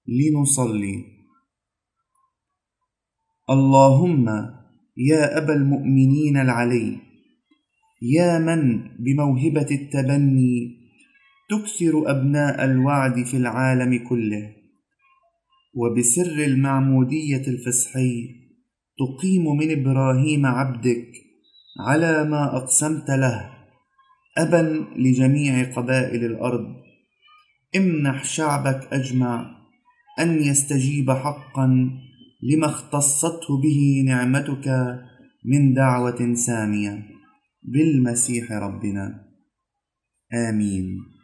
لنصلي. اللهم يا أبا المؤمنين العلي، يا من بموهبة التبني تكثر أبناء الوعد في العالم كله، وبسر المعمودية الفصحي تقيم من إبراهيم عبدك على ما أقسمت له أبا لجميع قبائل الأرض، امنح شعبك أجمع أن يستجيب حقا لما اختصته به نعمتك من دعوة سامية بالمسيح ربنا. آمين.